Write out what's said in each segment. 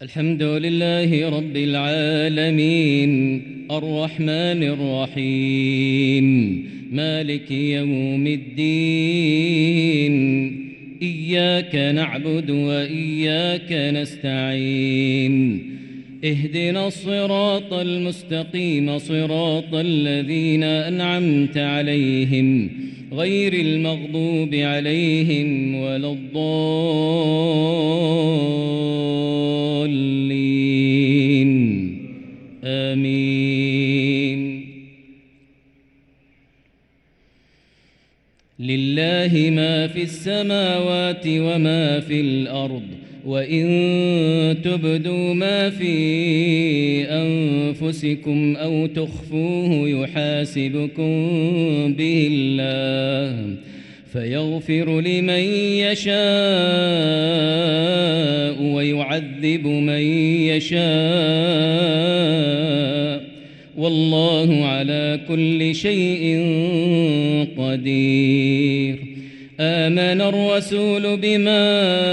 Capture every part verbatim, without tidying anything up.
الحمد لله رب العالمين الرحمن الرحيم مالك يوم الدين إياك نعبد وإياك نستعين اهدنا الصراط المستقيم صراط الذين أنعمت عليهم غير المغضوب عليهم ولا الضالين آمين. لله ما في السماوات وما في الأرض وإن تبدوا ما في أنفسكم أو تخفوه يحاسبكم به الله فيغفر لمن يشاء ويعذب من يشاء والله على كل شيء قدير. آمن الرسول بما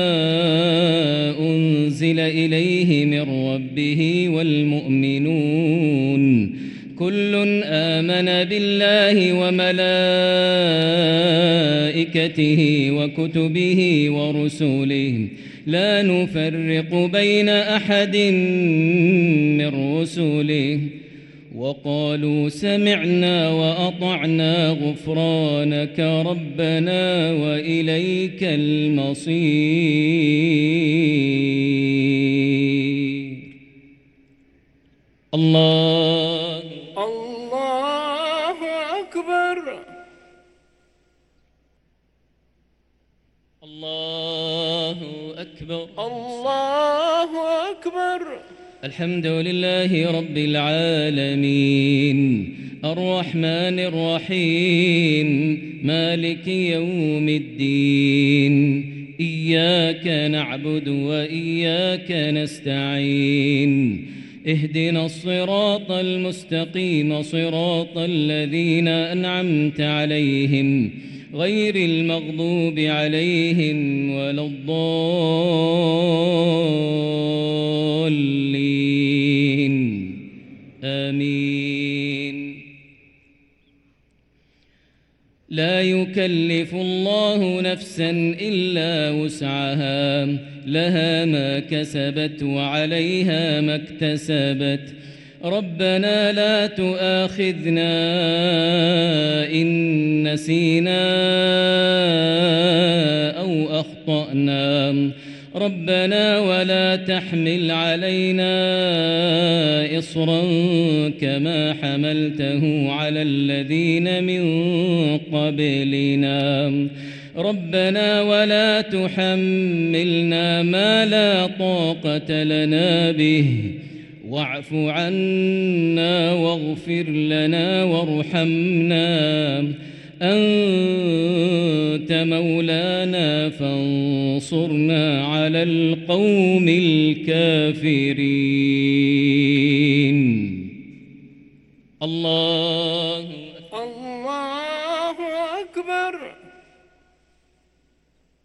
أنزل إليه من ربه والمؤمنون كل آمن بالله وملائكته وكتبه ورسله لا نفرق بين أحد من رسله وقالوا سمعنا وأطعنا غفرانك ربنا وإليك المصير. الله الله أكبر. الله أكبر. الله أكبر. الحمد لله رب العالمين الرحمن الرحيم مالك يوم الدين إياك نعبد وإياك نستعين اهدنا الصراط المستقيم صراط الذين أنعمت عليهم غير المغضوب عليهم ولا الضالين آمين. لا يكلف الله نفسا إلا وسعها لها ما كسبت وعليها ما اكتسبت ربنا لا تؤاخذنا إن نسينا أو أخطأنا ربنا ولا تحمل علينا إصرا كما حملته على الذين من قبلنا ربنا ولا تحملنا ما لا طاقة لنا به واعف عنا واغفر لنا وارحمنا أنت مولانا فانصرنا على القوم الكافرين. الله